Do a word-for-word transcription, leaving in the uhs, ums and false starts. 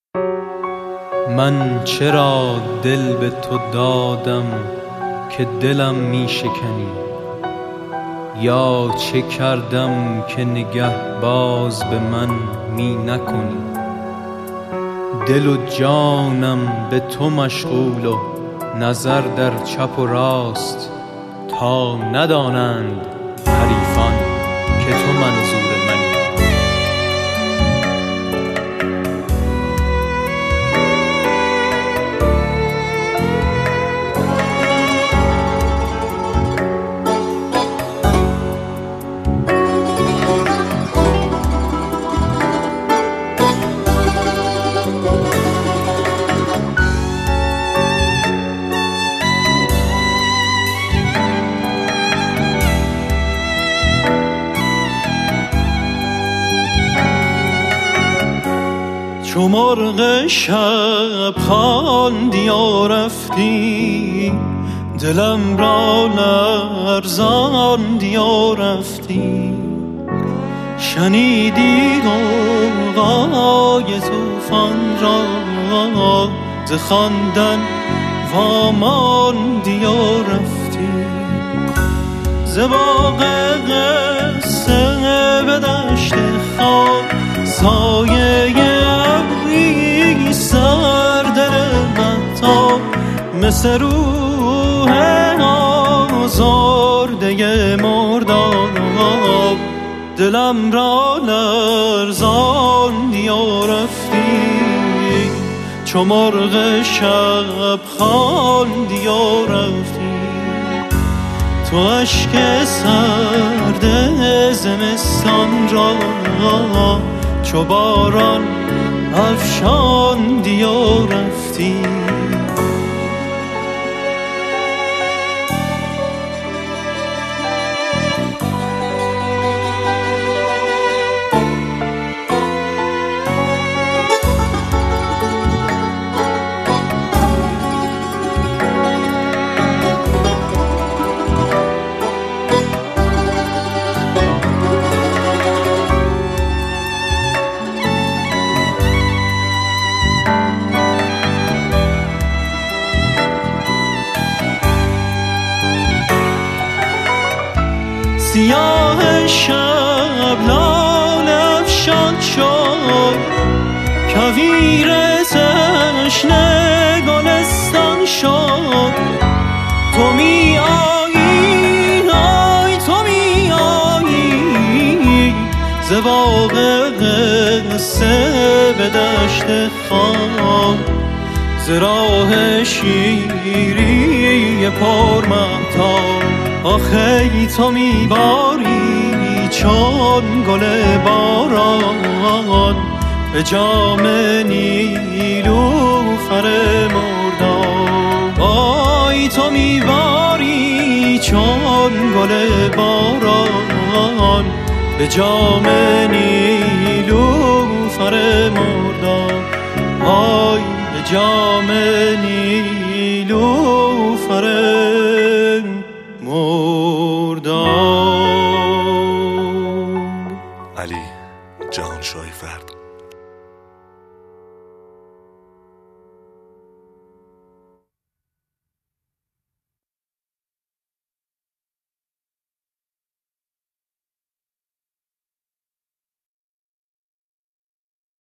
من چرا دل به تو دادم که دلم می شکنی؟ یا چه کردم که نگه باز به من می نکنی؟ دل و جانم به تو مشغول و نظر در چپ و راست، تا ندانند حریفان که تو منظور منی. چو مرغ شب خواندی و رفتی، دلم را لرزاندی و رفتی. شنیدی غوغای طوفان را، ز خواندن واماندی و رفتی. ز باغ قصه به دشت خاک، سایه ابری سر دل مهتاب، مثل روح آزرده مرداب. دلم را لرزاندی و رفتی، چو مرغ شب خواندی و رفتی. تو اشک سرد زمستان را، چو باران افشاندی و رفتی. سیاه شب لاله افشان شد، کویر تشنه گلستان شد. تو می آیی، آی تو می آیی، ز باغ قصه به دشت خاک. ز راه شیری پر مهتاب، آخه تو میباری چون گل باران، به جام نیلوفر مرداب. آی تو میباری چون گل باران، به جام نیلوفر مرداب. آی به جام نیلوفر مرداب. علی جهانشاهی فرد.